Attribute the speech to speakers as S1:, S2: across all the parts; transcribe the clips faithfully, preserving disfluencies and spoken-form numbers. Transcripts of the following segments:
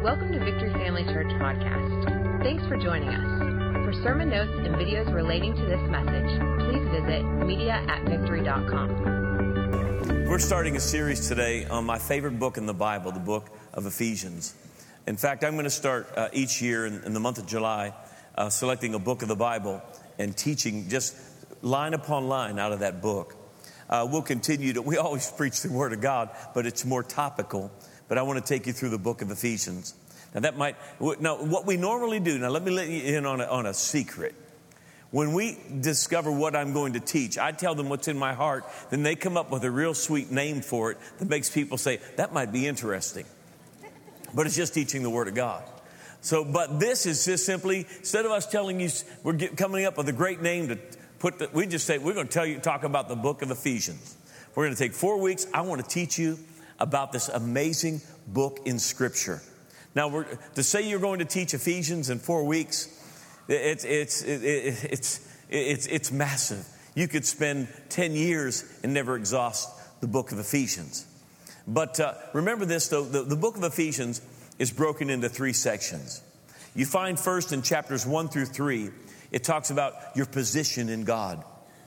S1: Welcome to Victory Family Church Podcast. Thanks for joining us. For sermon notes and videos relating to this message, please visit media at victory dot com.
S2: We're starting a series today on my favorite book in the Bible, the book of Ephesians. In fact, I'm going to start uh, each year in, in the month of July uh, selecting a book of the Bible and teaching just line upon line out of that book. Uh, we'll continue to, we always preach the Word of God, but it's more topical. But I want to take you through the book of Ephesians. Now that might, now what we normally do, now let me let you in on a, on a secret. When we discover what I'm going to teach, I tell them what's in my heart, then they come up with a real sweet name for it that makes people say, that might be interesting. But it's just teaching the Word of God. So, but this is just simply, instead of us telling you, we're get, coming up with a great name to put, the, we just say, we're going to tell you, talk about the book of Ephesians. We're going to take four weeks. I want to teach you about this amazing book in Scripture. Now, we're, to say you're going to teach Ephesians in four weeks, it's it's it, it, it's it's it's massive. You could spend ten years and never exhaust the book of Ephesians. But uh, remember this, though: the, the book of Ephesians is broken into three sections. You find first in chapters one through three, it talks about your position in God,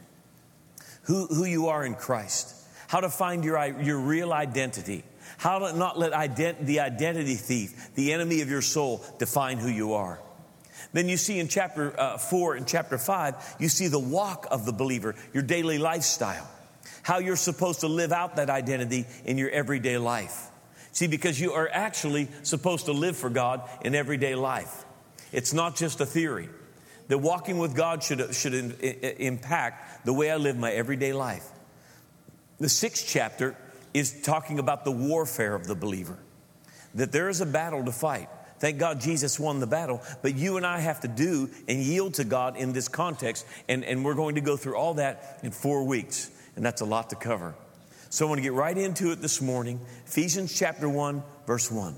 S2: who who you are in Christ. How to find your, your real identity. How to not let ident- the identity thief, the enemy of your soul, define who you are. Then you see in chapter uh, four and chapter five, you see the walk of the believer, your daily lifestyle. How you're supposed to live out that identity in your everyday life. See, because you are actually supposed to live for God in everyday life. It's not just a theory. The walking with God should, should in, in, impact the way I live my everyday life. The sixth chapter is talking about the warfare of the believer. That there is a battle to fight. Thank God Jesus won the battle. But you and I have to do and yield to God in this context. And, and we're going to go through all that in four weeks. And that's a lot to cover. So I want to get right into it this morning. Ephesians chapter one, verse one.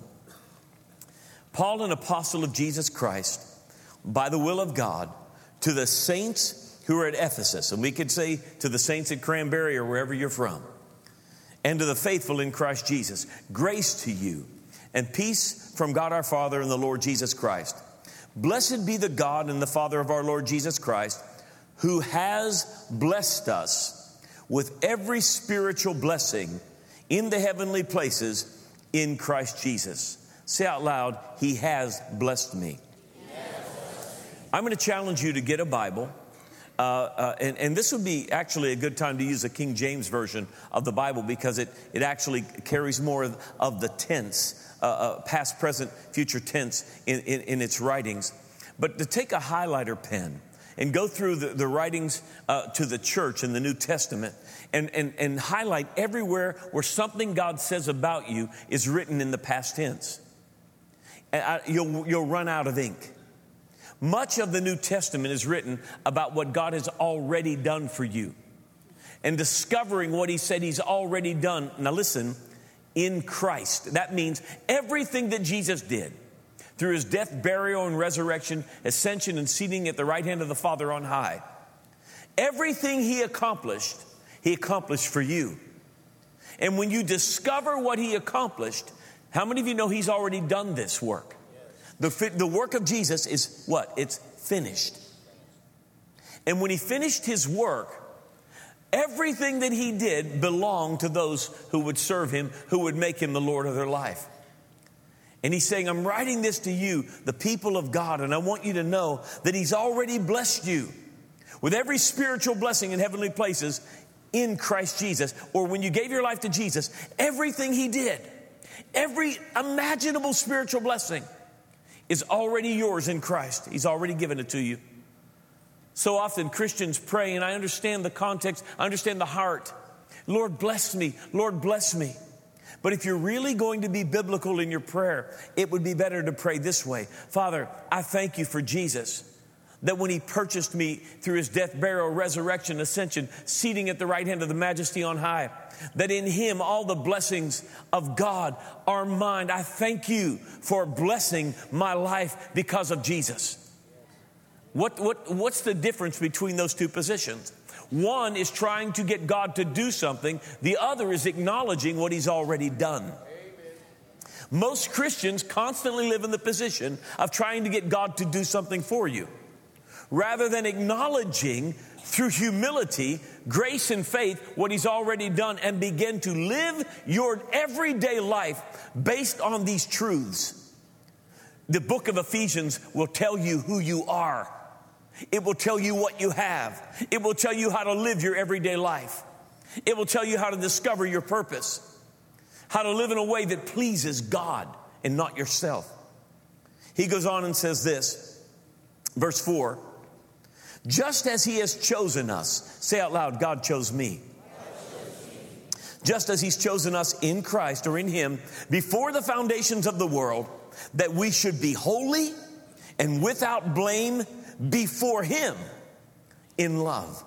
S2: Paul, an apostle of Jesus Christ, by the will of God, to the saints who are at Ephesus, and we could say to the saints at Cranberry or wherever you're from, and to the faithful in Christ Jesus, grace to you and peace from God our Father and the Lord Jesus Christ. Blessed be the God and the Father of our Lord Jesus Christ, who has blessed us with every spiritual blessing in the heavenly places in Christ Jesus. Say out loud, He has blessed me. Yes. I'm going to challenge you to get a Bible. Uh, uh, and, and this would be actually a good time to use a King James version of the Bible because it, it actually carries more of, of the tense, uh, uh, past, present, future tense in, in, in its writings. But to take a highlighter pen and go through the, the writings uh, to the church in the New Testament and, and, and highlight everywhere where something God says about you is written in the past tense. And I, you'll, you'll run out of ink. Much of the New Testament is written about what God has already done for you and discovering what He said He's already done. Now listen, in Christ. That means everything that Jesus did through His death, burial, and resurrection, ascension, and seating at the right hand of the Father on high. Everything He accomplished, He accomplished for you. And when you discover what He accomplished, how many of you know He's already done this work? The, the work of Jesus is what? It's finished. And when He finished His work, everything that He did belonged to those who would serve Him, who would make Him the Lord of their life. And He's saying, I'm writing this to you, the people of God, and I want you to know that He's already blessed you with every spiritual blessing in heavenly places in Christ Jesus. Or when you gave your life to Jesus, everything He did, every imaginable spiritual blessing is already yours in Christ. He's already given it to you. So often Christians pray, and I understand the context, I understand the heart. Lord, bless me. Lord, bless me. But if you're really going to be biblical in your prayer, it would be better to pray this way. Father, I thank You for Jesus, that when He purchased me through His death, burial, resurrection, ascension, seating at the right hand of the Majesty on high, that in Him all the blessings of God are mine. I thank You for blessing my life because of Jesus. What, what, what's the difference between those two positions? One is trying to get God to do something. The other is acknowledging what He's already done. Amen. Most Christians constantly live in the position of trying to get God to do something for you, rather than acknowledging through humility, grace, and faith what He's already done, and begin to live your everyday life based on these truths. The book of Ephesians will tell you who you are. It will tell you what you have. It will tell you how to live your everyday life. It will tell you how to discover your purpose, how to live in a way that pleases God and not yourself. He goes on and says this, verse four, just as He has chosen us, say out loud, God chose me. Just as He's chosen us in Christ, or in Him, before the foundations of the world, that we should be holy and without blame before Him in love.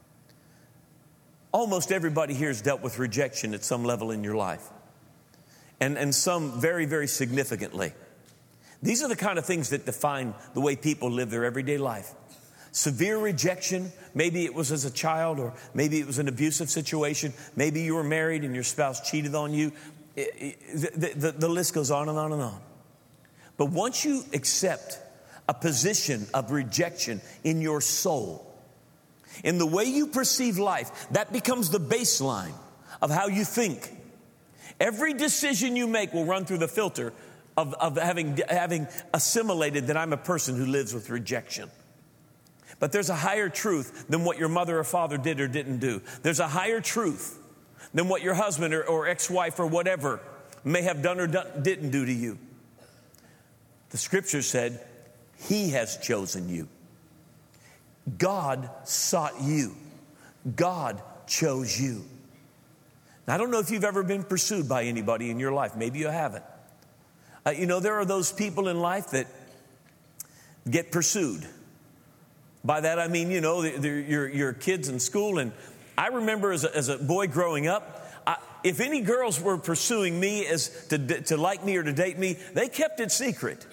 S2: Almost everybody here has dealt with rejection at some level in your life. And, and some very, very significantly. These are the kind of things that define the way people live their everyday life. Severe rejection, maybe it was as a child, or maybe it was an abusive situation. Maybe you were married and your spouse cheated on you. It, it, the, the, the list goes on and on and on. But once you accept a position of rejection in your soul, in the way you perceive life, that becomes the baseline of how you think. Every decision you make will run through the filter of, of having, having assimilated that I'm a person who lives with rejection. But there's a higher truth than what your mother or father did or didn't do. There's a higher truth than what your husband or, or ex-wife or whatever may have done or done, didn't do to you. The scripture said, He has chosen you. God sought you. God chose you. Now, I don't know if you've ever been pursued by anybody in your life. Maybe you haven't. Uh, you know, there are those people in life that get pursued. By that I mean, you know, your, your kids in school. And I remember as a, as a boy growing up, I, if any girls were pursuing me as to, to like me or to date me, they kept it secret.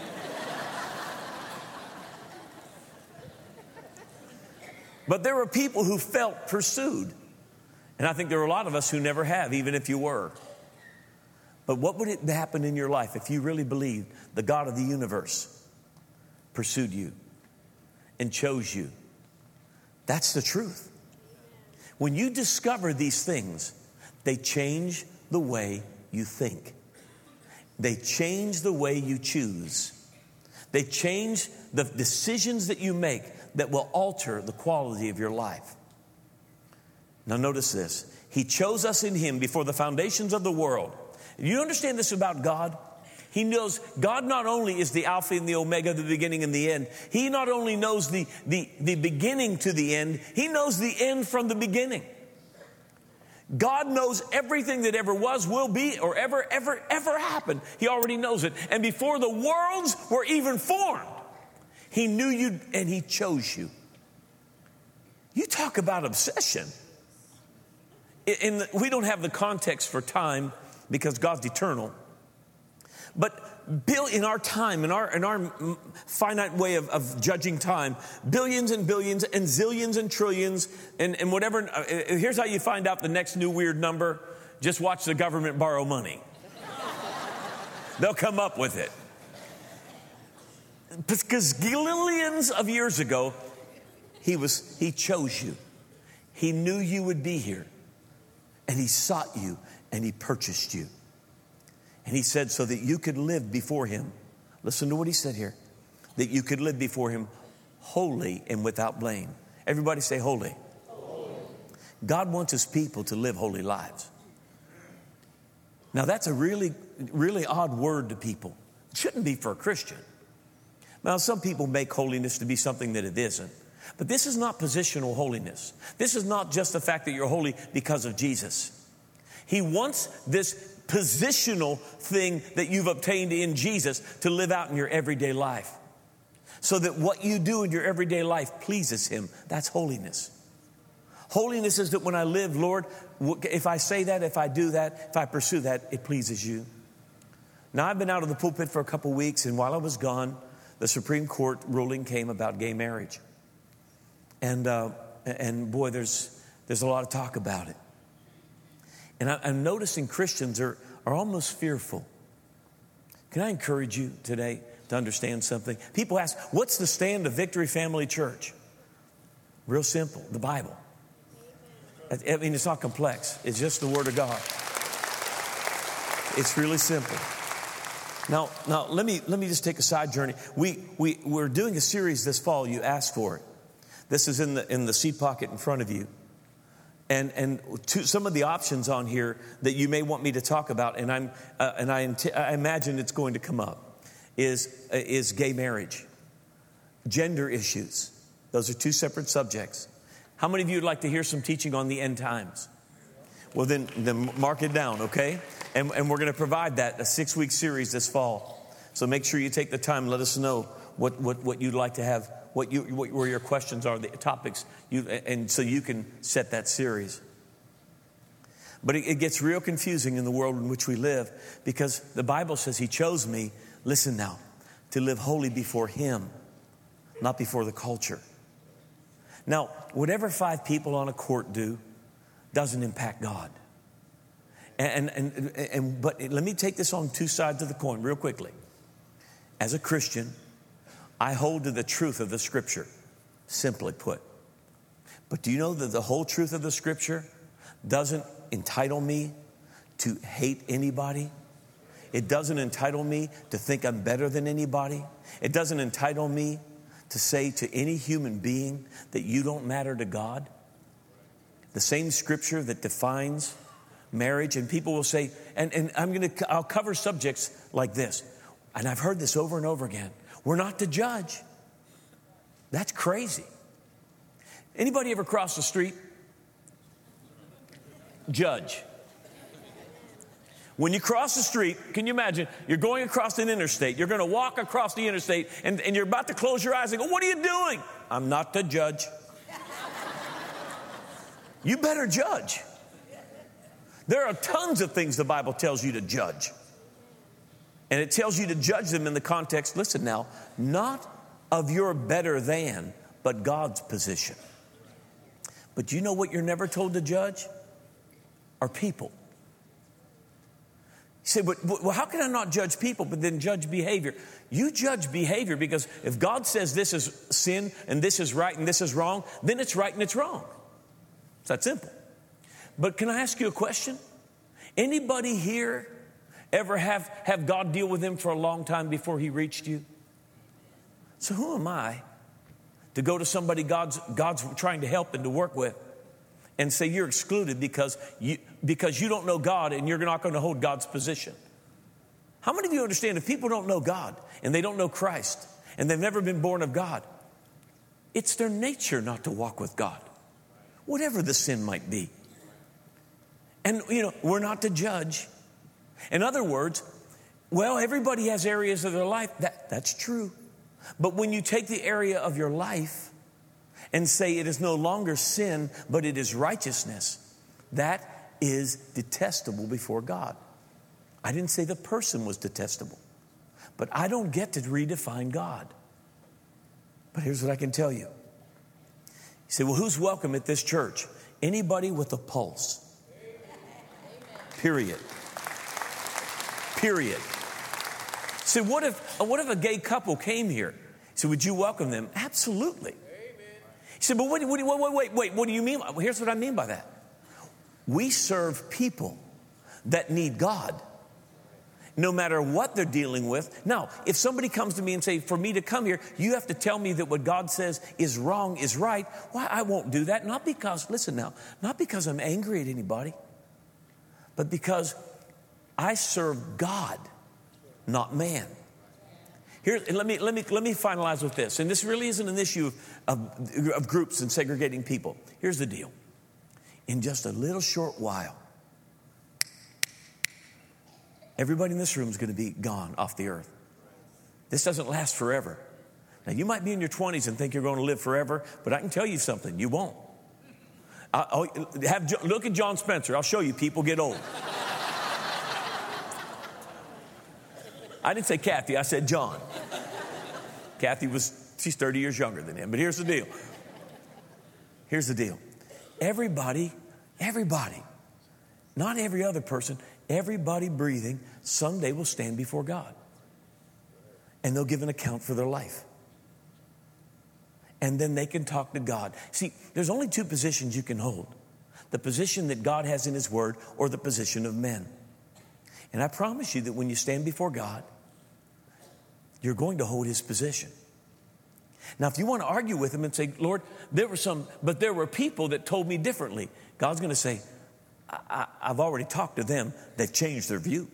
S2: But there were people who felt pursued. And I think there are a lot of us who never have, even if you were. But what would it happen in your life if you really believed the God of the universe pursued you and chose you? That's the truth. When you discover these things, they change the way you think. They change the way you choose. They change the decisions that you make that will alter the quality of your life. Now notice this. He chose us in Him before the foundations of the world. You understand this about God? He knows God not only is the Alpha and the Omega, the beginning and the end. He not only knows the, the, the beginning to the end, He knows the end from the beginning. God knows everything that ever was, will be, or ever, ever, ever happened. He already knows it. And before the worlds were even formed, He knew you and He chose you. You talk about obsession. In the, we don't have the context for time because God's eternal. But Bill, in our time, in our in our finite way of, of judging time, billions and billions and zillions and trillions and, and whatever. Uh, here's how you find out the next new weird number. Just watch the government borrow money. They'll come up with it. Because billions of years ago, he was he chose you. He knew you would be here. And He sought you and He purchased you. And He said so that you could live before Him. Listen to what He said here. That you could live before Him holy and without blame. Everybody say holy. Holy. God wants His people to live holy lives. Now that's a really, really odd word to people. It shouldn't be for a Christian. Now some people make holiness to be something that it isn't. But this is not positional holiness. This is not just the fact that you're holy because of Jesus. He wants this positional thing that you've obtained in Jesus to live out in your everyday life. So that what you do in your everyday life pleases Him. That's holiness. Holiness is that when I live, Lord, if I say that, if I do that, if I pursue that, it pleases You. Now I've been out of the pulpit for a couple weeks, and while I was gone, the Supreme Court ruling came about gay marriage. And uh, and boy, there's there's a lot of talk about it. And I, I'm noticing Christians are, are almost fearful Can I encourage you today to understand something? People ask, what's the stand of Victory Family Church? Real simple, the Bible. I mean, it's not complex. It's just the Word of God. It's really simple. Now, now let me let me just take a side journey. We we we're doing a series this fall. You asked for it. This is in the in the seat pocket in front of you, and and to, some of the options on here that you may want me to talk about, and I'm uh, and I, I imagine it's going to come up, is uh, is gay marriage, gender issues. Those are two separate subjects. How many of you would like to hear some teaching on the end times? Well, then, then mark it down, okay? And, and we're going to provide that, a six-week series this fall. So make sure you take the time. Let us know what, what, what you'd like to have, what you, what, where your questions are, the topics, you, and so you can set that series. But it, it gets real confusing in the world in which we live because the Bible says He chose me, listen now, to live holy before Him, not before the culture. Now, whatever five people on a court do doesn't impact God. And, and, and, and but let me take this on two sides of the coin real quickly. As a Christian, I hold to the truth of the Scripture, simply put. But do you know that the whole truth of the Scripture doesn't entitle me to hate anybody? It doesn't entitle me to think I'm better than anybody. It doesn't entitle me to say to any human being that you don't matter to God. The same Scripture that defines marriage, and people will say, and, and I'm going to, I'll cover subjects like this, and I've heard this over and over again. We're not to judge. That's crazy. Anybody ever cross the street? Judge. When you cross the street, can you imagine, you're going across an interstate, you're going to walk across the interstate, and, and you're about to close your eyes and go, what are you doing? I'm not to judge. You better judge. There are tons of things the Bible tells you to judge. And it tells you to judge them in the context, listen now, not of your better than, but God's position. But you know what you're never told to judge? Are people. You say, but, well, how can I not judge people, but then judge behavior? You judge behavior because if God says this is sin and this is right and this is wrong, then it's right and it's wrong. It's that simple. But can I ask you a question? Anybody here ever have, have God deal with them for a long time before He reached you? So who am I to go to somebody God's, God's trying to help and to work with and say you're excluded because you, because you don't know God and you're not going to hold God's position? How many of you understand if people don't know God and they don't know Christ and they've never been born of God, it's their nature not to walk with God, whatever the sin might be. And, you know, we're not to judge. In other words, well, everybody has areas of their life. That, that's true. But when you take the area of your life and say it is no longer sin, but it is righteousness, that is detestable before God. I didn't say the person was detestable, but I don't get to redefine God. But here's what I can tell you. You say, well, who's welcome at this church? Anybody with a pulse. Period. Period. So what if what if a gay couple came here? So would you welcome them? Absolutely. He said, but wait, wait, wait, wait, wait, what do you mean? Well, here's what I mean by that. We serve people that need God, no matter what they're dealing with. Now, if somebody comes to me and say, for me to come here, you have to tell me that what God says is wrong is right. Why, I won't do that. Not because, listen now, not because I'm angry at anybody, but because I serve God, not man. Here, let me let me let me finalize with this. And this really isn't an issue of, of, of groups and segregating people. Here's the deal. In just a little short while, everybody in this room is going to be gone off the earth. This doesn't last forever. Now, you might be in your twenties and think you're going to live forever, but I can tell you something. You won't. I'll have, look at John Spencer. I'll show you people get old. I didn't say Kathy. I said John. Kathy was, she's thirty years younger than him. But here's the deal. Here's the deal. Everybody, everybody, not every other person, everybody breathing someday will stand before God. and they'll give an account for their life. And then they can talk to God. See, there's only two positions you can hold. The position that God has in His Word or the position of men. And I promise you that when you stand before God, you're going to hold His position. Now, if you want to argue with Him and say, Lord, there were some, but there were people that told me differently. God's going to say, I, I, I've already talked to them. They've changed their view.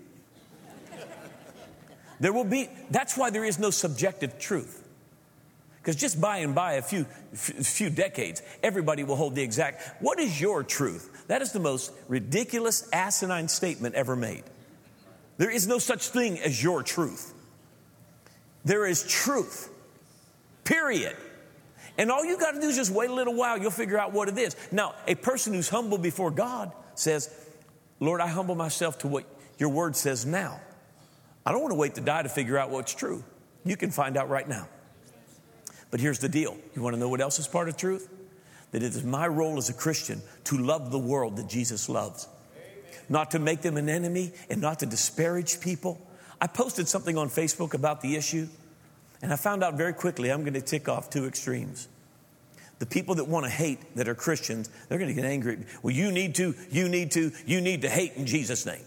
S2: There will be, that's why there is no subjective truth. Because just by and by a few, f- few decades, everybody will hold the exact, what is your truth? That is the most ridiculous, asinine statement ever made. There is no such thing as your truth. There is truth, period. And all you got to do is just wait a little while. You'll figure out what it is. Now, a person who's humble before God says, Lord, I humble myself to what your word says now. I don't want to wait to die to figure out what's true. You can find out right now. But here's the deal. You want to know what else is part of truth? That it is my role as a Christian to love the world that Jesus loves. Not to make them an enemy and not to disparage people. I posted something on Facebook about the issue, and I found out very quickly I'm going to tick off two extremes. The people that want to hate that are Christians, they're going to get angry. Well, you need to, you need to, you need to hate in Jesus' name.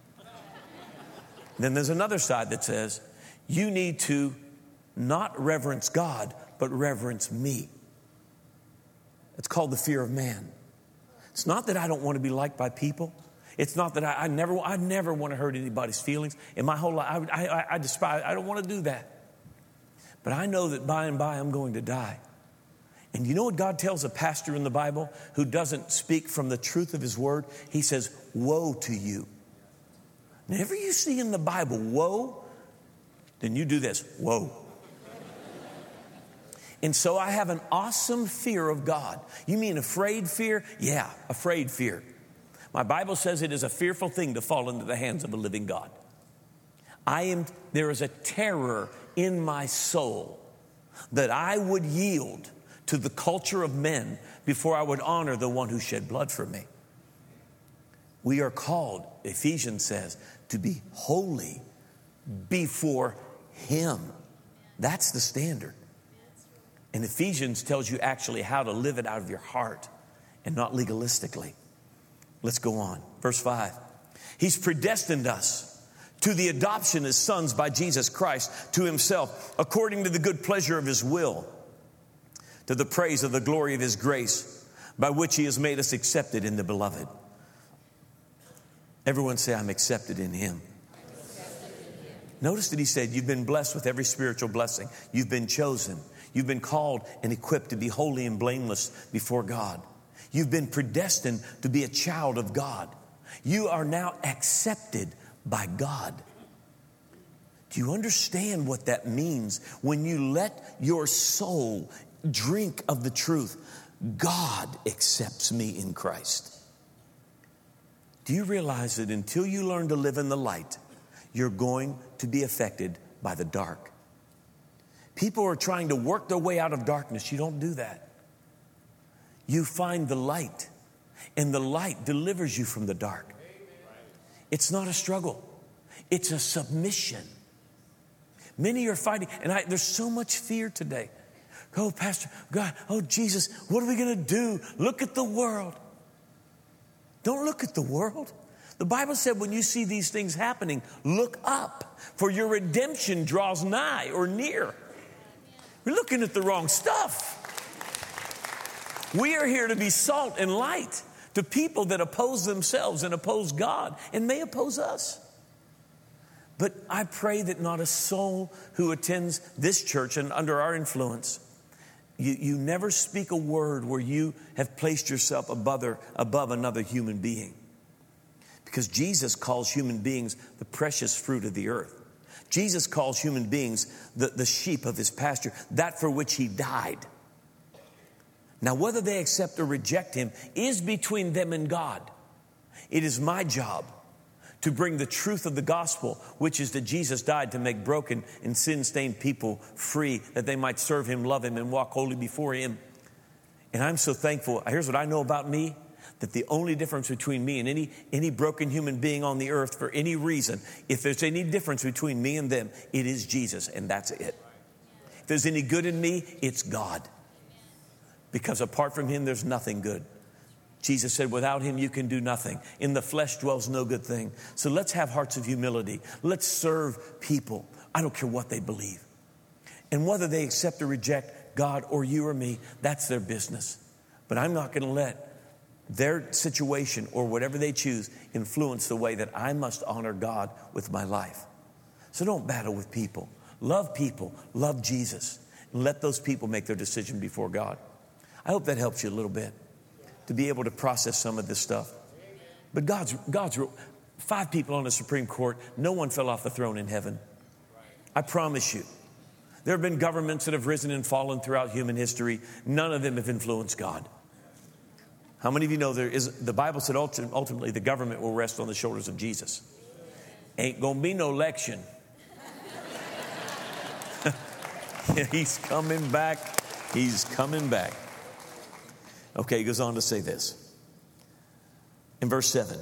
S2: Then there's another side that says, you need to not reverence God, but reverence me. It's called the fear of man. It's not that I don't want to be liked by people. It's not that I, I never, I never want to hurt anybody's feelings. In my whole life, I, I, I despise, I don't want to do that. But I know that by and by I'm going to die. And you know what God tells a pastor in the Bible who doesn't speak from the truth of his word? He says, woe to you. Whenever you see in the Bible, woe, then you do this, woe. And so I have an awesome fear of God. You mean afraid fear? Yeah, afraid fear. My Bible says it is a fearful thing to fall into the hands of a living God. I am, there is a terror in my soul that I would yield to the culture of men before I would honor the one who shed blood for me. We are called, Ephesians says, to be holy before Him. That's the standard. And Ephesians tells you actually how to live it out of your heart and not legalistically. Let's go on. Verse five. He's predestined us to the adoption as sons by Jesus Christ to Himself, according to the good pleasure of His will, to the praise of the glory of His grace, by which He has made us accepted in the Beloved. Everyone say, I'm accepted in Him. Accepted in Him. Notice that He said, you've been blessed with every spiritual blessing. You've been chosen. You've been called and equipped to be holy and blameless before God. You've been predestined to be a child of God. You are now accepted by God. Do you understand what that means when you let your soul drink of the truth? God accepts me in Christ. Do you realize that until you learn to live in the light, you're going to be affected by the dark? People are trying to work their way out of darkness. You don't do that. You find the light, and the light delivers you from the dark. It's not a struggle. It's a submission. Many are fighting, and I, there's so much fear today. Oh, Pastor, God, oh, Jesus, what are we going to do? Look at the world. Don't look at the world. The Bible said when you see these things happening, look up, for your redemption draws nigh or near. We're looking at the wrong stuff. We are here to be salt and light to people that oppose themselves and oppose God and may oppose us. But I pray that not a soul who attends this church and under our influence, you, you never speak a word where you have placed yourself above, above another human being. Because Jesus calls human beings the precious fruit of the earth. Jesus calls human beings the, the sheep of His pasture, that for which He died. Now, whether they accept or reject Him is between them and God. It is my job to bring the truth of the gospel, which is that Jesus died to make broken and sin-stained people free, that they might serve Him, love Him, and walk holy before Him. And I'm so thankful. Here's what I know about me, that the only difference between me and any, any broken human being on the earth for any reason, if there's any difference between me and them, it is Jesus, and that's it. If there's any good in me, it's God. Because apart from him, there's nothing good. Jesus said, without him, you can do nothing. In the flesh dwells no good thing. So let's have hearts of humility. Let's serve people. I don't care what they believe. And whether they accept or reject God or you or me, that's their business. But I'm not going to let their situation or whatever they choose influence the way that I must honor God with my life. So don't battle with people. Love people. Love Jesus. And let those people make their decision before God. I hope that helps you a little bit to be able to process some of this stuff. But God's, God's rule, five people on the Supreme Court, no one fell off the throne in heaven. I promise you. There have been governments that have risen and fallen throughout human history. None of them have influenced God. How many of you know there is, the Bible said ultimately the government will rest on the shoulders of Jesus. Ain't gonna be no election. He's coming back. He's coming back. Okay, he goes on to say this. In verse seven.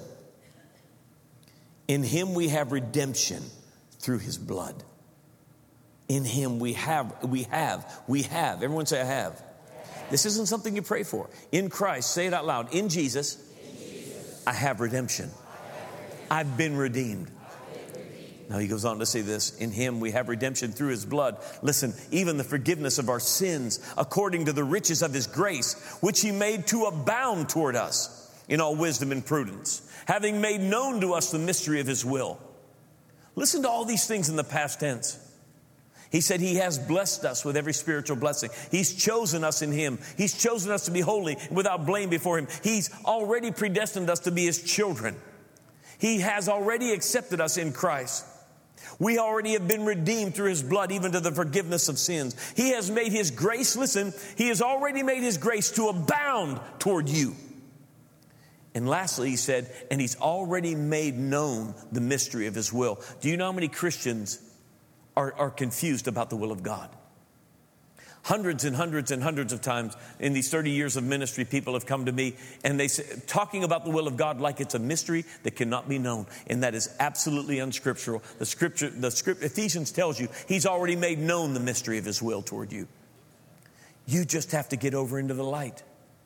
S2: In him we have redemption through his blood. In him we have, we have, we have. Everyone say I have. This isn't something you pray for. In Christ, say it out loud. In Jesus, in Jesus I have redemption. I have redemption. I've been redeemed. I've been redeemed. Now he goes on to say this. In him we have redemption through his blood. Listen, even the forgiveness of our sins according to the riches of his grace, which he made to abound toward us in all wisdom and prudence, having made known to us the mystery of his will. Listen to all these things in the past tense. He said he has blessed us with every spiritual blessing. He's chosen us in him. He's chosen us to be holy and without blame before him. He's already predestined us to be his children. He has already accepted us in Christ. We already have been redeemed through his blood, even to the forgiveness of sins. He has made his grace, listen, he has already made his grace to abound toward you. And lastly, he said, and he's already made known the mystery of his will. Do you know how many Christians Are, are confused about the will of God? Hundreds and hundreds and hundreds of times in these thirty years of ministry, people have come to me and they say, talking about the will of God like it's a mystery that cannot be known. And that is absolutely unscriptural. The scripture, the script, Ephesians tells you he's already made known the mystery of his will toward you. You just have to get over into the light.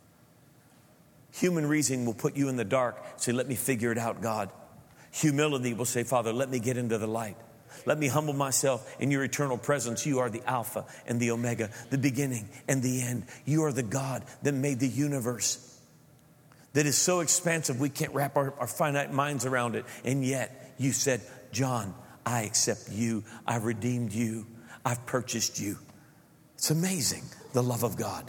S2: Human reasoning will put you in the dark. Say, let me figure it out, God. Humility will say, Father, let me get into the light. Let me humble myself in your eternal presence. You are the Alpha and the Omega, the beginning and the end. You are the God that made the universe that is so expansive we can't wrap our, our finite minds around it. And yet you said, John, I accept you. I've redeemed you. I've purchased you. It's amazing, the love of God.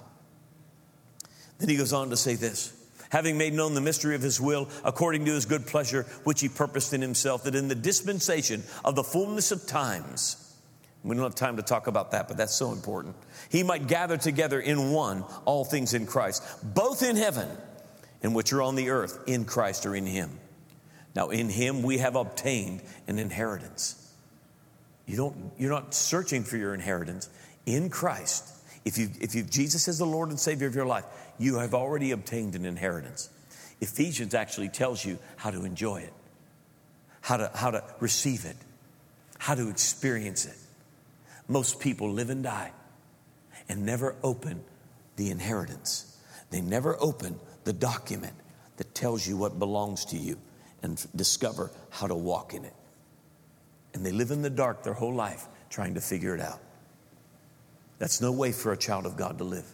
S2: Then he goes on to say this. Having made known the mystery of his will, according to his good pleasure, which he purposed in himself, that in the dispensation of the fullness of times, we don't have time to talk about that, but that's so important, he might gather together in one all things in Christ, both in heaven and which are on the earth, in Christ or in him. Now in him we have obtained an inheritance. You don't, you're not searching for your inheritance. In Christ, if you if you Jesus is the Lord and Savior of your life, you have already obtained an inheritance. Ephesians actually tells you how to enjoy it, how to, how to receive it, how to experience it. Most people live and die and never open the inheritance. They never open the document that tells you what belongs to you and discover how to walk in it. And they live in the dark their whole life trying to figure it out. That's no way for a child of God to live.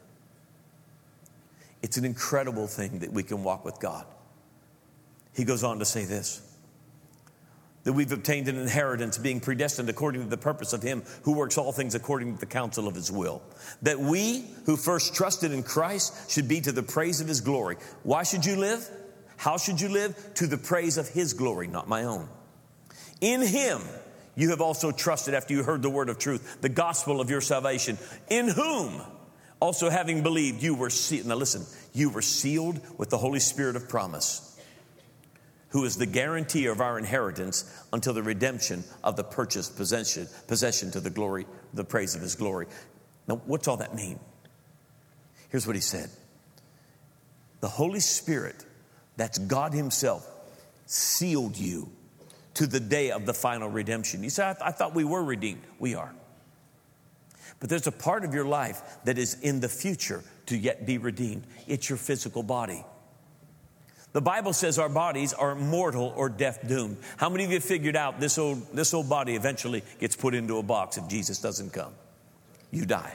S2: It's an incredible thing that we can walk with God. He goes on to say this, that we've obtained an inheritance, being predestined according to the purpose of him who works all things according to the counsel of his will. That we who first trusted in Christ should be to the praise of his glory. Why should you live? How should you live? To the praise of his glory, not my own. In him you have also trusted after you heard the word of truth, the gospel of your salvation, in whom also having believed, you were sealed. Now listen, you were sealed with the Holy Spirit of promise, who is the guarantee of our inheritance until the redemption of the purchased possession, possession to the glory, the praise of his glory. Now, what's all that mean? Here's what he said. The Holy Spirit That's God himself sealed you to the day of the final redemption. You say, I, th- I thought we were redeemed. We are. But there's a part of your life that is in the future to yet be redeemed. It's your physical body. The Bible says our bodies are mortal or death doomed. How many of you figured out this old, this old body eventually gets put into a box if Jesus doesn't come? You die.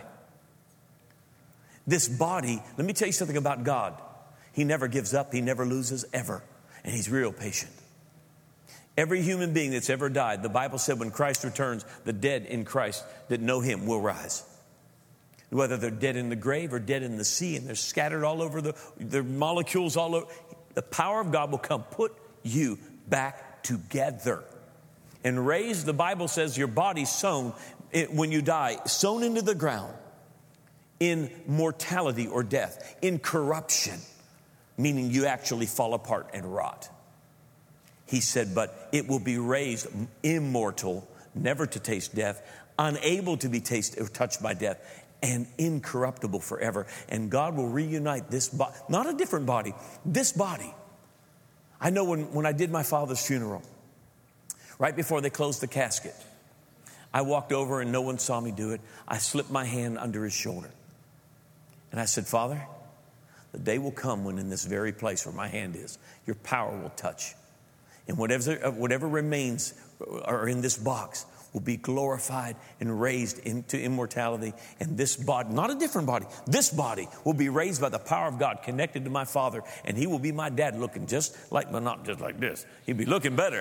S2: This body, let me tell you something about God. He never gives up. He never loses ever. And he's real patient. Every human being that's ever died, the Bible said when Christ returns, the dead in Christ that know him will rise. Whether they're dead in the grave or dead in the sea, and they're scattered all over the, the molecules all over. The power of God will come, put you back together. And raise, the Bible says, your body sown, when you die, sown into the ground in mortality or death, in corruption, meaning you actually fall apart and rot. He said, but it will be raised immortal, never to taste death, unable to be tasted or touched by death, and incorruptible forever. And God will reunite this body, not a different body, this body. I know when, when I did my father's funeral, right before they closed the casket, I walked over and no one saw me do it. I slipped my hand under his shoulder. And I said, Father, the day will come when in this very place where my hand is, your power will touch. And whatever, whatever remains or in this box will be glorified and raised into immortality. And this body, not a different body, this body will be raised by the power of God, connected to my Father. And he will be my dad, looking just like, but not just like this. He'll be looking better.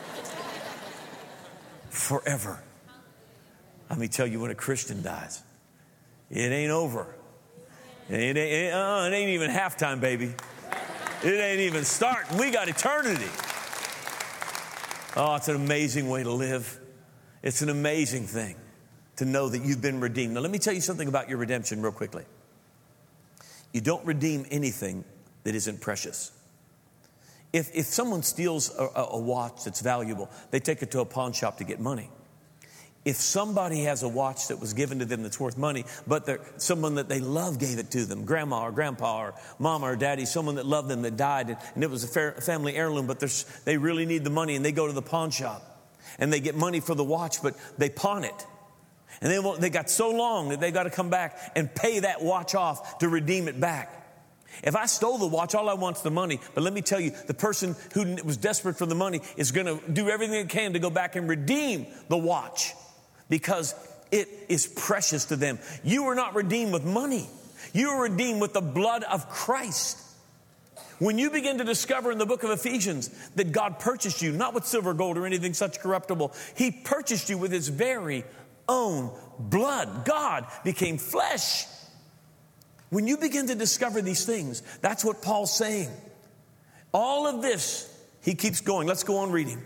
S2: Forever. Let me tell you, when a Christian dies, it ain't over. It ain't, it, uh, it ain't even halftime, baby. It ain't even starting. We got eternity. Oh, it's an amazing way to live. It's an amazing thing to know that you've been redeemed. Now, let me tell you something about your redemption real quickly. You don't redeem anything that isn't precious. If, if someone steals a, a watch that's valuable, they take it to a pawn shop to get money. If somebody has a watch that was given to them that's worth money, but someone that they love gave it to them, grandma or grandpa or mama or daddy, someone that loved them that died, and, and it was a fair, family heirloom, but they really need the money, and they go to the pawn shop, and they get money for the watch, but they pawn it. And they, they got so long that they got to come back and pay that watch off to redeem it back. If I stole the watch, all I want is the money. But let me tell you, the person who was desperate for the money is going to do everything it can to go back and redeem the watch, because it is precious to them. You were not redeemed with money. You were redeemed with the blood of Christ. When you begin to discover in the book of Ephesians that God purchased you, not with silver, gold, or anything such corruptible. He purchased you with his very own blood. God became flesh. When you begin to discover these things, that's what Paul's saying. All of this, he keeps going. Let's go on reading.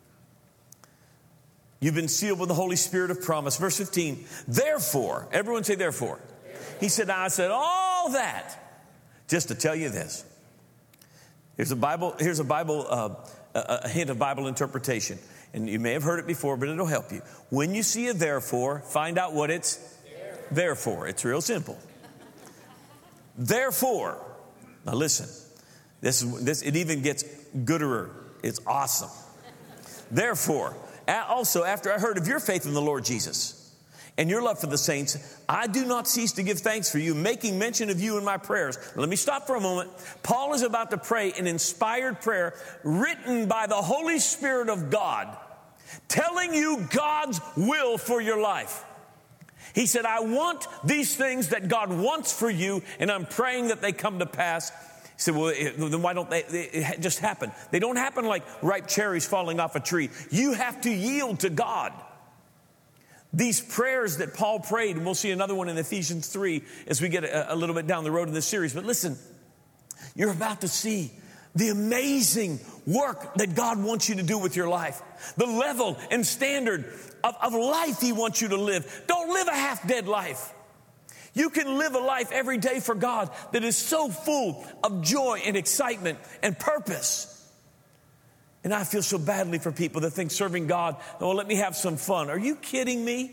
S2: You've been sealed with the Holy Spirit of promise. Verse fifteen, therefore, everyone say therefore. He said, I said all that just to tell you this. Here's a Bible, here's a Bible, uh, a, a hint of Bible interpretation. And you may have heard it before, but it'll help you. When you see a therefore, find out what it's therefore. Therefore. It's real simple. Therefore. Now listen, this, this, it even gets gooder. It's awesome. Therefore, also, after I heard of your faith in the Lord Jesus and your love for the saints, I do not cease to give thanks for you, making mention of you in my prayers. Let me stop for a moment. Paul is about to pray an inspired prayer written by the Holy Spirit of God, telling you God's will for your life. He said, I want these things that God wants for you, and I'm praying that they come to pass. He said, well, then why don't they, it just happen? They don't happen like ripe cherries falling off a tree. You have to yield to God. These prayers that Paul prayed, and we'll see another one in Ephesians three as we get a, a little bit down the road in this series. But listen, you're about to see the amazing work that God wants you to do with your life. The level and standard of, of life he wants you to live. Don't live a half-dead life. You can live a life every day for God that is so full of joy and excitement and purpose. And I feel so badly for people that think serving God, oh, let me have some fun. Are you kidding me?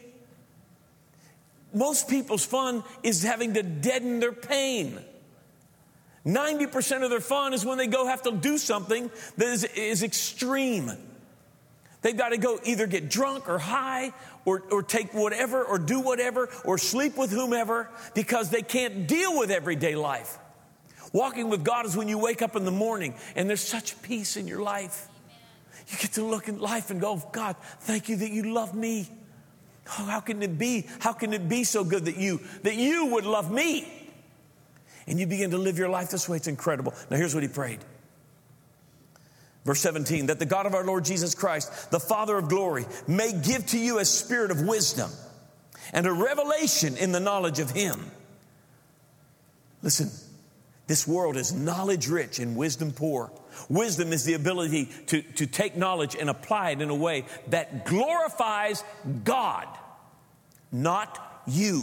S2: Most people's fun is having to deaden their pain. ninety percent of their fun is when they go have to do something that is, is extreme. They've got to go either get drunk or high or, or take whatever or do whatever or sleep with whomever because they can't deal with everyday life. Walking with God is when you wake up in the morning and there's such peace in your life. You get to look at life and go, God, thank you that you love me. Oh, how can it be? How can it be so good that you, that you would love me? And you begin to live your life this way. It's incredible. Now here's what he prayed. Verse seventeen, that the God of our Lord Jesus Christ, the Father of glory, may give to you a spirit of wisdom and a revelation in the knowledge of him. Listen, this world is knowledge rich and wisdom poor. Wisdom is the ability to, to take knowledge and apply it in a way that glorifies God, not you.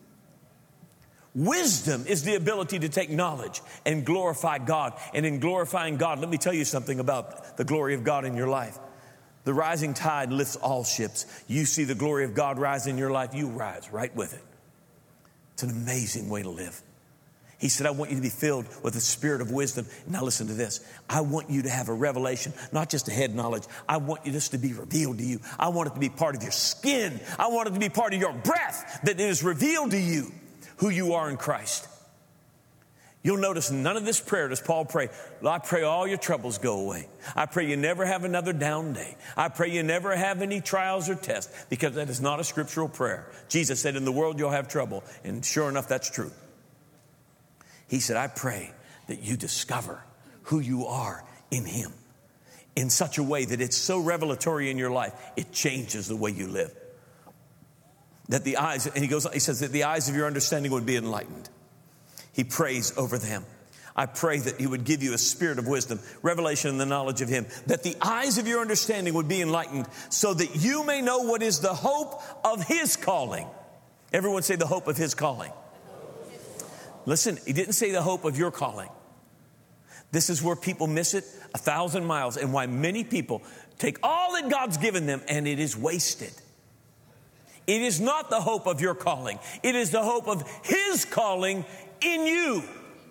S2: Wisdom is the ability to take knowledge and glorify God. And in glorifying God, let me tell you something about the glory of God in your life. The rising tide lifts all ships. You see the glory of God rise in your life, you rise right with it. It's an amazing way to live. He said, I want you to be filled with the spirit of wisdom. Now listen to this. I want you to have a revelation, not just a head knowledge. I want you this to be revealed to you. I want it to be part of your skin. I want it to be part of your breath, that it is revealed to you who you are in Christ. You'll notice none of this prayer does Paul pray, I pray all your troubles go away. I pray you never have another down day. I pray you never have any trials or tests, because that is not a scriptural prayer. Jesus said, in the world you'll have trouble. And sure enough, that's true. He said, I pray that you discover who you are in him in such a way that it's so revelatory in your life, it changes the way you live. That the eyes, and he goes, he says that the eyes of your understanding would be enlightened. He prays over them. I pray that he would give you a spirit of wisdom, revelation in the knowledge of him, that the eyes of your understanding would be enlightened so that you may know what is the hope of his calling. Everyone say the hope of his calling. Listen, he didn't say the hope of your calling. This is where people miss it a thousand miles, and why many people take all that God's given them and it is wasted. It is not the hope of your calling. It is the hope of his calling in you.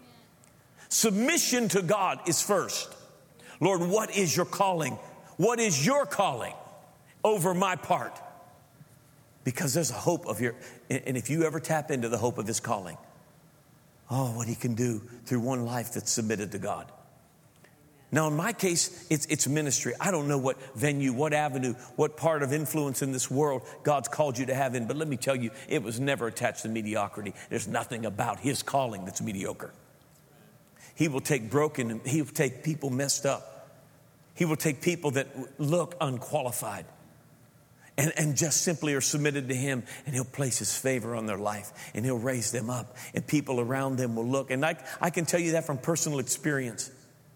S2: Submission to God is first. Lord, what is your calling? What is your calling over my part? Because there's a hope of your, and if you ever tap into the hope of his calling, oh, what he can do through one life that's submitted to God. Now, in my case, it's, it's ministry. I don't know what venue, what avenue, what part of influence in this world God's called you to have in. But let me tell you, it was never attached to mediocrity. There's nothing about his calling that's mediocre. He will take broken, he will take people messed up. He will take people that look unqualified and, and just simply are submitted to him. And he'll place his favor on their life and he'll raise them up. And people around them will look. And I, I can tell you that from personal experience.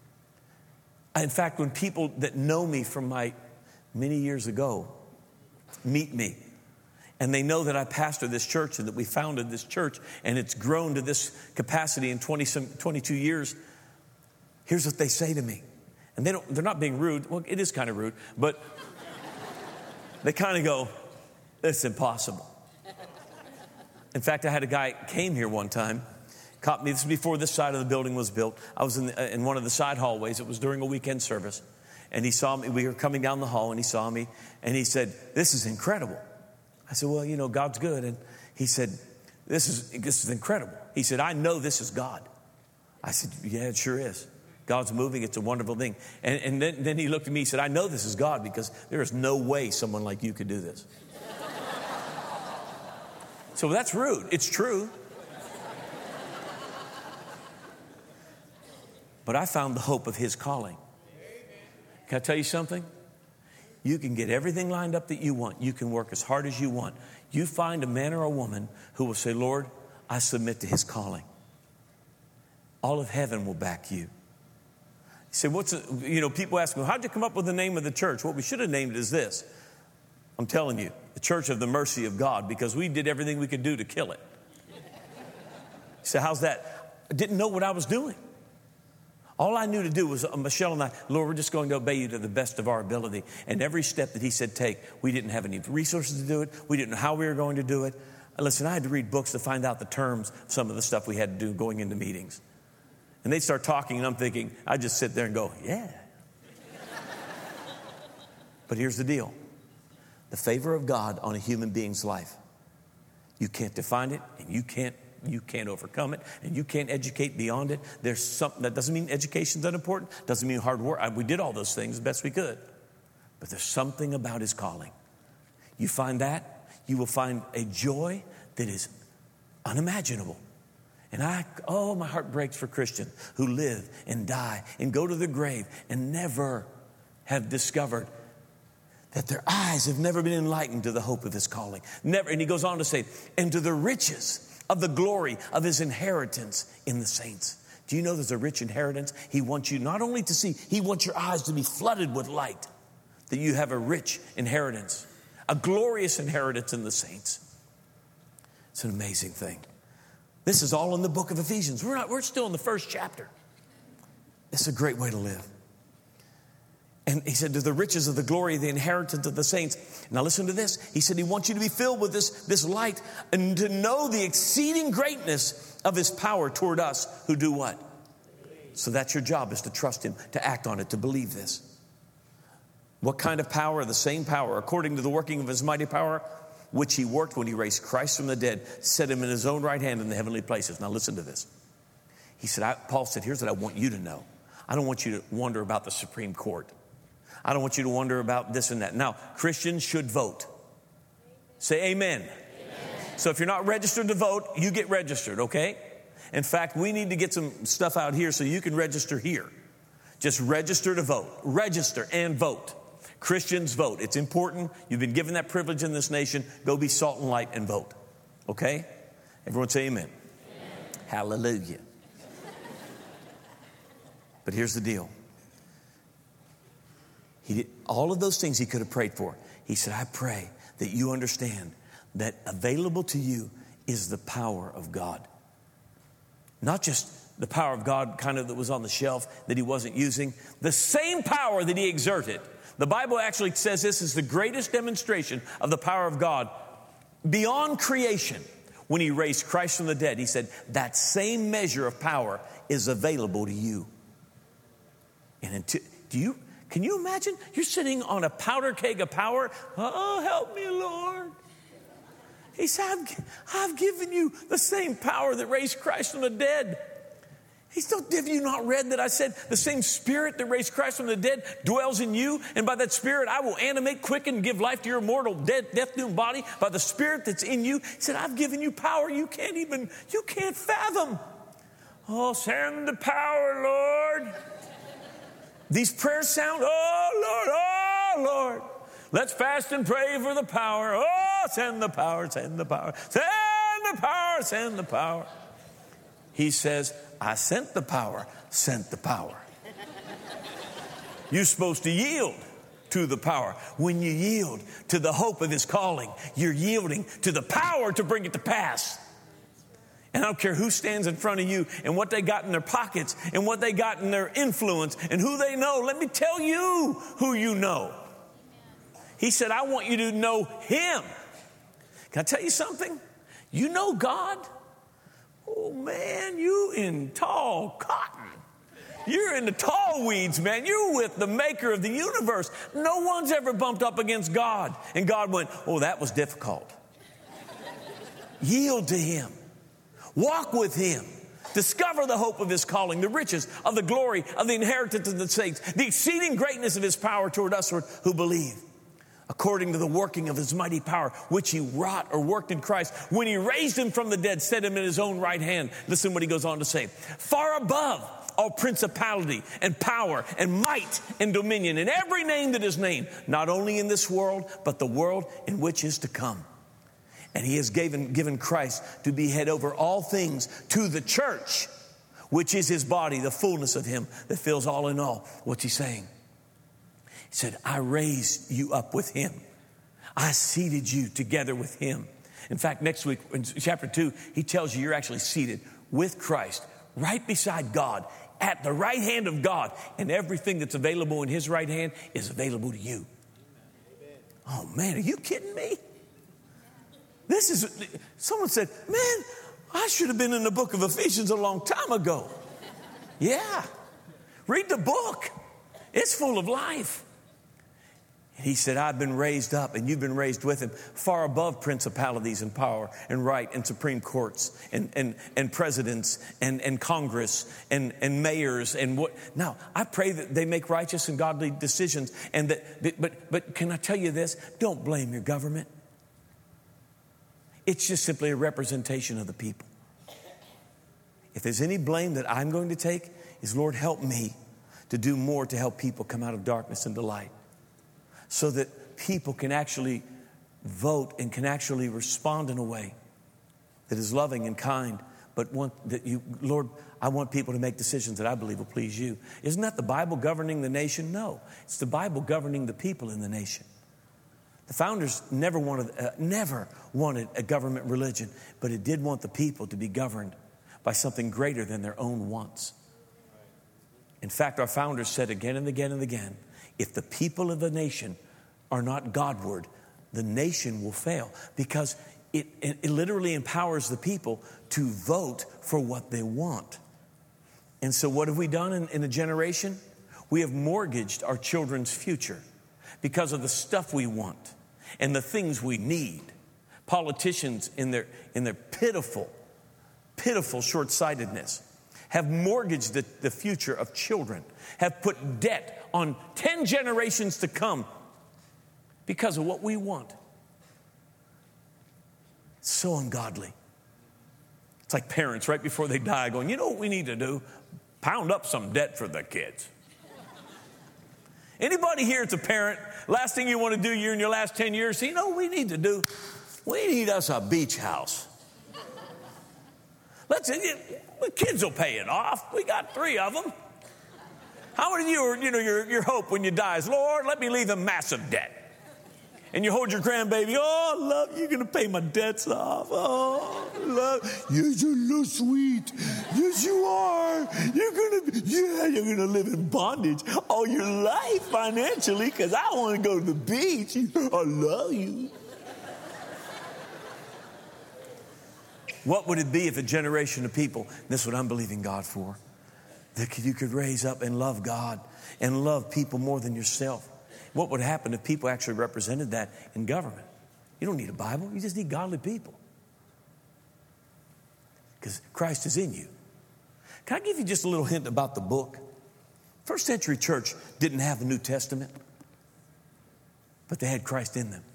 S2: In fact, when people that know me from my many years ago meet me, and they know that I pastor this church and that we founded this church and it's grown to this capacity in twenty, twenty-two years, here's what they say to me. And they don't, they're not being rude. Well, it is kind of rude, but they kind of go, it's impossible. In fact, I had a guy came here one time, caught me. This was before this side of the building was built. I was in, the, in one of the side hallways. It was during a weekend service. And he saw me. We were coming down the hall and he saw me. And he said, this is incredible. I said, well, you know, God's good. And he said, this is, this is incredible. He said, I know this is God. I said, yeah, it sure is. God's moving. It's a wonderful thing. And, and then, then he looked at me and said, I know this is God because there is no way someone like you could do this. So that's rude. It's true. But I found the hope of his calling. Can I tell you something? You can get everything lined up that you want. You can work as hard as you want. You find a man or a woman who will say, Lord, I submit to his calling. All of heaven will back you. You say, what's, a, you know, people ask me, how'd you come up with the name of the church? What we should have named it is this. I'm telling you, the Church of the Mercy of God, because we did everything we could do to kill it. You say, how's that? I didn't know what I was doing. All I knew to do was, uh, Michelle and I, Lord, we're just going to obey you to the best of our ability. And every step that he said take, we didn't have any resources to do it. We didn't know how we were going to do it. And listen, I had to read books to find out the terms, some of the stuff we had to do going into meetings. And they start talking, and I'm thinking, I just sit there and go, yeah. But here's the deal. The favor of God on a human being's life, you can't define it, and you can't you can't overcome it, and you can't educate beyond it. There's something that doesn't mean education's unimportant, doesn't mean hard work. We did all those things the best we could. But there's something about his calling. You find that, you will find a joy that is unimaginable. And I, oh, my heart breaks for Christians who live and die and go to the grave and never have discovered that their eyes have never been enlightened to the hope of his calling. Never. And he goes on to say, and to the riches of the glory of his inheritance in the saints. Do you know there's a rich inheritance? He wants you not only to see, he wants your eyes to be flooded with light, that you have a rich inheritance, a glorious inheritance in the saints. It's an amazing thing. This is all in the book of Ephesians. We're not, we're still in the first chapter. It's a great way to live. And he said, to the riches of the glory of the inheritance of the saints. Now listen to this. He said he wants you to be filled with this, this light and to know the exceeding greatness of his power toward us who do what? So that's your job, is to trust him, to act on it, to believe this. What kind of power? The same power, according to the working of his mighty power, which he worked when he raised Christ from the dead, set him in his own right hand in the heavenly places. Now listen to this. He said, I, Paul said, here's what I want you to know. I don't want you to wonder about the Supreme Court. I don't want you to wonder about this and that. Now, Christians should vote. Say amen. Amen. So if you're not registered to vote, you get registered, okay? In fact, we need to get some stuff out here so you can register here. Just register to vote. Register and vote. Christians vote. It's important. You've been given that privilege in this nation. Go be salt and light and vote. Okay? Everyone say amen. Amen. Hallelujah. But here's the deal. He did all of those things he could have prayed for. He said, I pray that you understand that available to you is the power of God. Not just the power of God kind of that was on the shelf that he wasn't using. The same power that he exerted. The Bible actually says this is the greatest demonstration of the power of God beyond creation. When he raised Christ from the dead, he said, that same measure of power is available to you. And until, do you, can you imagine? You're sitting on a powder keg of power. Oh, help me, Lord. He said, I've, I've given you the same power that raised Christ from the dead. He still, have you not read that I said the same spirit that raised Christ from the dead dwells in you? And by that spirit, I will animate, quicken, give life to your mortal, dead, death-doomed body. By the spirit that's in you, he said, I've given you power you can't even, you can't fathom. Oh, send the power, Lord. These prayers sound, oh, Lord, oh, Lord. Let's fast and pray for the power. Oh, send the power, send the power. Send the power, send the power. He says, I sent the power, sent the power. You're supposed to yield to the power. When you yield to the hope of his calling, you're yielding to the power to bring it to pass. And I don't care who stands in front of you and what they got in their pockets and what they got in their influence and who they know. Let me tell you who you know. He said, I want you to know him. Can I tell you something? You know God? Oh, man, you in tall cotton. You're in the tall weeds, man. You're with the maker of the universe. No one's ever bumped up against God. And God went, oh, that was difficult. Yield to him. Walk with him. Discover the hope of his calling, the riches of the glory of the inheritance of the saints, the exceeding greatness of his power toward us who believe. According to the working of his mighty power, which he wrought or worked in Christ, when he raised him from the dead, set him in his own right hand. Listen what he goes on to say. Far above all principality and power and might and dominion and every name that is named, not only in this world, but the world in which is to come. And he has given, given Christ to be head over all things to the church, which is his body, the fullness of him that fills all in all. What's he saying? He said, I raised you up with him. I seated you together with him. In fact, next week in chapter two, he tells you you're actually seated with Christ right beside God at the right hand of God. And everything that's available in his right hand is available to you. Oh, man, are you kidding me? This is, someone said, man, I should have been in the book of Ephesians a long time ago. Yeah. Read the book. It's full of life. And he said, I've been raised up, and you've been raised with him, far above principalities and power and right and supreme courts and, and, and presidents and, and Congress and, and mayors and what. Now, I pray that they make righteous and godly decisions. And that, but, but can I tell you this? Don't blame your government. It's just simply a representation of the people. If there's any blame that I'm going to take, is Lord, help me to do more to help people come out of darkness into light, so that people can actually vote and can actually respond in a way that is loving and kind. But want that you, Lord, I want people to make decisions that I believe will please you. Isn't that the Bible governing the nation? No, it's the Bible governing the people in the nation. The founders never wanted, uh, never wanted a government religion, but it did want the people to be governed by something greater than their own wants. In fact, our founders said again and again and again, if the people of the nation are not Godward, the nation will fail, because it, it, it literally empowers the people to vote for what they want. And so what have we done in, in a generation? We have mortgaged our children's future because of the stuff we want and the things we need. Politicians in their, in their pitiful, pitiful short-sightedness have mortgaged the, the future of children, have put debt on ten generations to come because of what we want. It's so ungodly. It's like parents right before they die going, you know what we need to do? Pound up some debt for the kids. Anybody here that's a parent, last thing you want to do you're in your last ten years, you know what we need to do? We need us a beach house. Let's, the kids will pay it off. We got three of them. How many of you are, you know, your, your hope when you die is, Lord, let me leave them massive debt. And you hold your grandbaby, oh, love, you're going to pay my debts off. Oh, love, yes, you're so sweet. Yes, you are. You're going to, yeah, you're going to live in bondage all your life financially because I want to go to the beach. I love you. What would it be if a generation of people, this is what I'm believing God for, that you could raise up and love God and love people more than yourself? What would happen if people actually represented that in government? You don't need a Bible. You just need godly people. Because Christ is in you. Can I give you just a little hint about the book? First century church didn't have a New Testament, but they had Christ in them.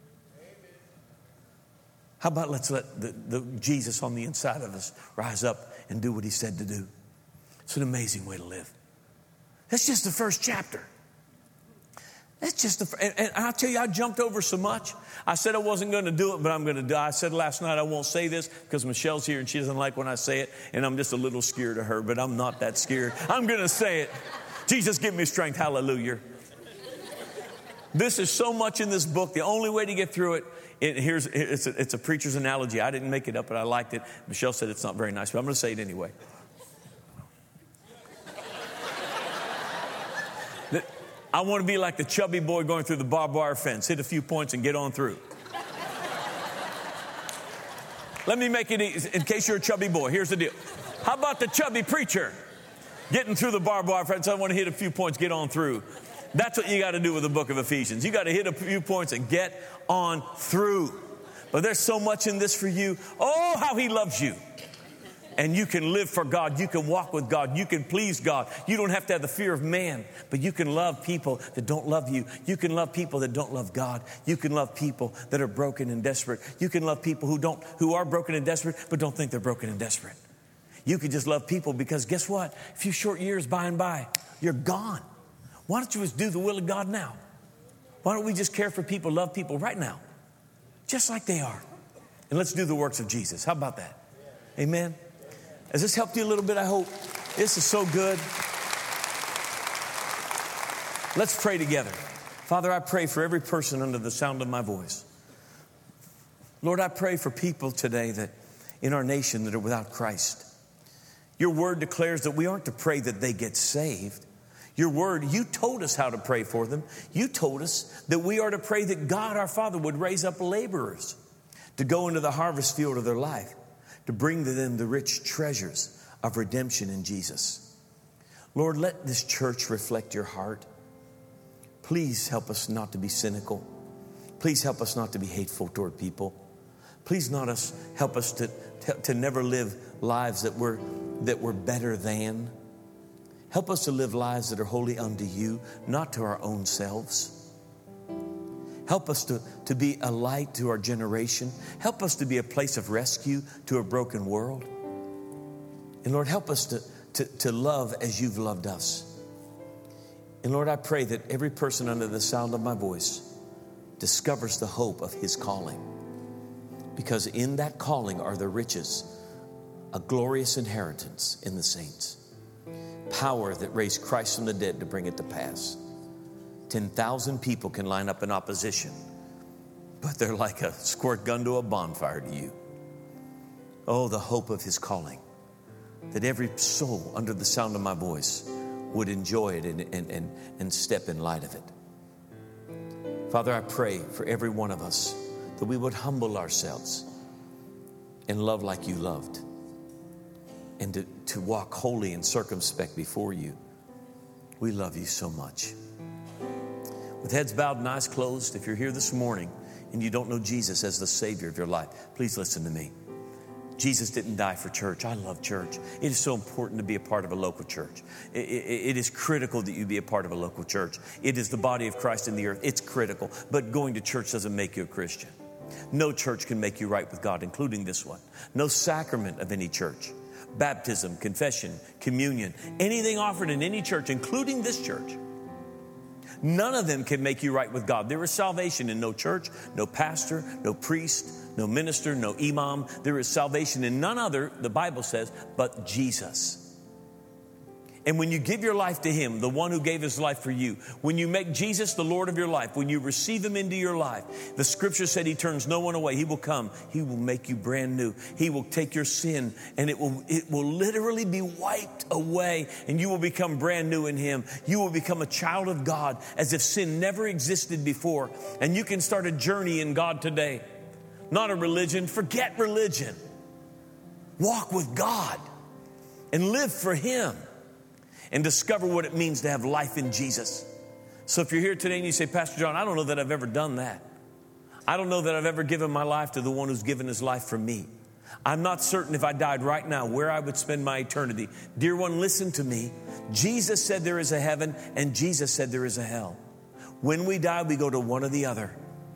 S2: How about let's let the, the Jesus on the inside of us rise up and do what he said to do. It's an amazing way to live. That's just the first chapter. That's just the, and, and I'll tell you, I jumped over so much. I said I wasn't going to do it, but I'm going to do it. I said last night I won't say this because Michelle's here and she doesn't like when I say it, and I'm just a little scared of her, but I'm not that scared. I'm going to say it. Jesus, give me strength. Hallelujah. This is so much in this book. The only way to get through it, it here's it's a, it's a preacher's analogy. I didn't make it up, but I liked it. Michelle said it's not very nice, but I'm going to say it anyway. I want to be like the chubby boy going through the barbed wire fence. Hit a few points and get on through. Let me make it easy. In case you're a chubby boy, here's the deal. How about the chubby preacher getting through the barbed wire fence? I want to hit a few points, get on through. That's what you got to do with the book of Ephesians. You got to hit a few points and get on through. But there's so much in this for you. Oh, how he loves you. And you can live for God. You can walk with God. You can please God. You don't have to have the fear of man, but you can love people that don't love you. You can love people that don't love God. You can love people that are broken and desperate. You can love people who don't, who are broken and desperate, but don't think they're broken and desperate. You can just love people because guess what? A few short years by and by, you're gone. Why don't you just do the will of God now? Why don't we just care for people, love people right now, just like they are? And let's do the works of Jesus. How about that? Amen. Has this helped you a little bit, I hope? This is so good. Let's pray together. Father, I pray for every person under the sound of my voice. Lord, I pray for people today that in our nation that are without Christ. Your word declares that we aren't to pray that they get saved. Your word, you told us how to pray for them. You told us that we are to pray that God our Father would raise up laborers to go into the harvest field of their life, to bring to them the rich treasures of redemption in Jesus. Lord, let this church reflect your heart. Please help us not to be cynical. Please help us not to be hateful toward people. Please not us help us to, to, to never live lives that we're, that we're better than. Help us to live lives that are wholly unto you, not to our own selves. Help us to, to be a light to our generation. Help us to be a place of rescue to a broken world. And Lord, help us to, to, to love as you've loved us. And Lord, I pray that every person under the sound of my voice discovers the hope of his calling. Because in that calling are the riches, a glorious inheritance in the saints. Power that raised Christ from the dead to bring it to pass. ten thousand people can line up in opposition, but they're like a squirt gun to a bonfire to you. Oh, the hope of his calling, that every soul under the sound of my voice would enjoy it and, and, and, and step in light of it. Father, I pray for every one of us that we would humble ourselves and love like you loved, and to, to walk holy and circumspect before you. We love you so much. With heads bowed and eyes closed, if you're here this morning and you don't know Jesus as the Savior of your life, please listen to me. Jesus didn't die for church. I love church. It is so important to be a part of a local church. It, it, it is critical that you be a part of a local church. It is the body of Christ in the earth. It's critical. But going to church doesn't make you a Christian. No church can make you right with God, including this one. No sacrament of any church. Baptism, confession, communion, anything offered in any church, including this church. None of them can make you right with God. There is salvation in no church, no pastor, no priest, no minister, no imam. There is salvation in none other, the Bible says, but Jesus. And when you give your life to him, the one who gave his life for you, when you make Jesus the Lord of your life, when you receive him into your life, the scripture said he turns no one away. He will come. He will make you brand new. He will take your sin and it will, it will literally be wiped away, and you will become brand new in him. You will become a child of God as if sin never existed before. And you can start a journey in God today. Not a religion. Forget religion. Walk with God and live for him. And discover what it means to have life in Jesus. So if you're here today and you say, Pastor John, I don't know that I've ever done that. I don't know that I've ever given my life to the one who's given his life for me. I'm not certain if I died right now where I would spend my eternity. Dear one, listen to me. Jesus said there is a heaven and Jesus said there is a hell. When we die, we go to one or the other.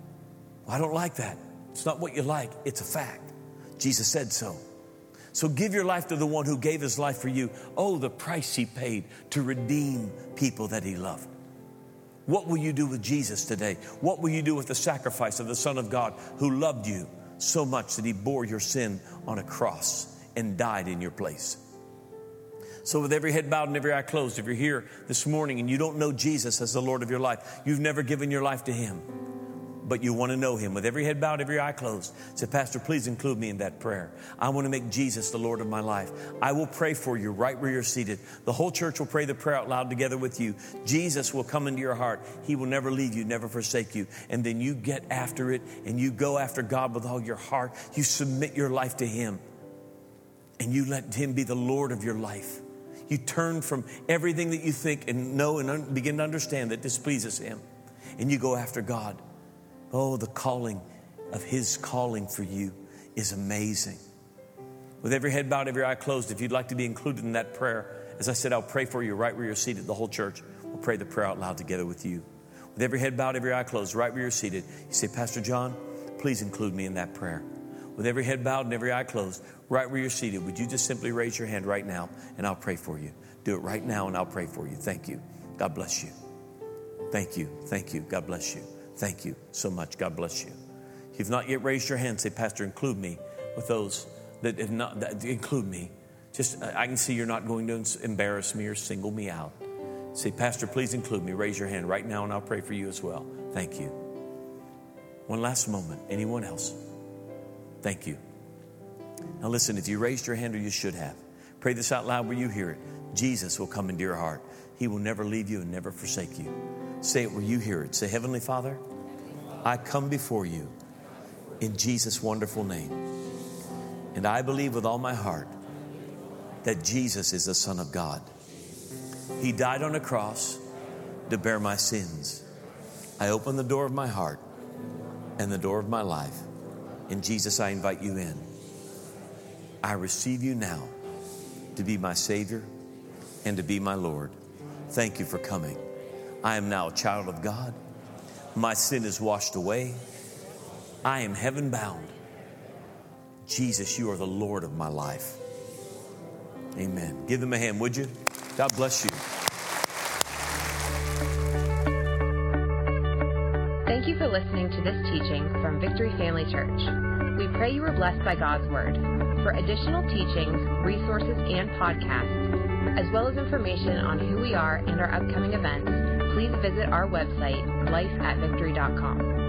S2: I don't like that. It's not what you like. It's a fact. Jesus said so. So give your life to the one who gave his life for you. Oh, the price he paid to redeem people that he loved. What will you do with Jesus today? What will you do with the sacrifice of the Son of God who loved you so much that he bore your sin on a cross and died in your place? So with every head bowed and every eye closed, if you're here this morning and you don't know Jesus as the Lord of your life, you've never given your life to him, but you want to know him, with every head bowed, every eye closed, say, Pastor, please include me in that prayer. I want to make Jesus the Lord of my life. I will pray for you right where you're seated. The whole church will pray the prayer out loud together with you. Jesus will come into your heart. He will never leave you, never forsake you. And then you get after it and you go after God with all your heart. You submit your life to him and you let him be the Lord of your life. You turn from everything that you think and know and un- begin to understand that displeases him. And you go after God. Oh, the calling of his calling for you is amazing. With every head bowed, every eye closed, if you'd like to be included in that prayer, as I said, I'll pray for you right where you're seated. The whole church will pray the prayer out loud together with you. With every head bowed, every eye closed, right where you're seated, you say, Pastor John, please include me in that prayer. With every head bowed and every eye closed, right where you're seated, would you just simply raise your hand right now and I'll pray for you. Do it right now and I'll pray for you. Thank you. God bless you. Thank you. Thank you. God bless you. Thank you so much. God bless you. If you've not yet raised your hand, say, Pastor, include me with those that have not, that include me. Just, I can see you're not going to embarrass me or single me out. Say, Pastor, please include me. Raise your hand right now and I'll pray for you as well. Thank you. One last moment. Anyone else? Thank you. Now listen, if you raised your hand, or you should have, pray this out loud where you hear it. Jesus will come into your heart. He will never leave you and never forsake you. Say it where you hear it. Say, Heavenly Father, I come before you in Jesus' wonderful name. And I believe with all my heart that Jesus is the Son of God. He died on a cross to bear my sins. I open the door of my heart and the door of my life. In Jesus, I invite you in. I receive you now to be my Savior and to be my Lord. Thank you for coming. I am now a child of God. My sin is washed away. I am heaven bound. Jesus, you are the Lord of my life. Amen. Give them a hand, would you? God bless you.
S1: Thank you for listening to this teaching from Victory Family Church. We pray you were blessed by God's Word. For additional teachings, resources, and podcasts, as well as information on who we are and our upcoming events, please visit our website, life at victory dot com.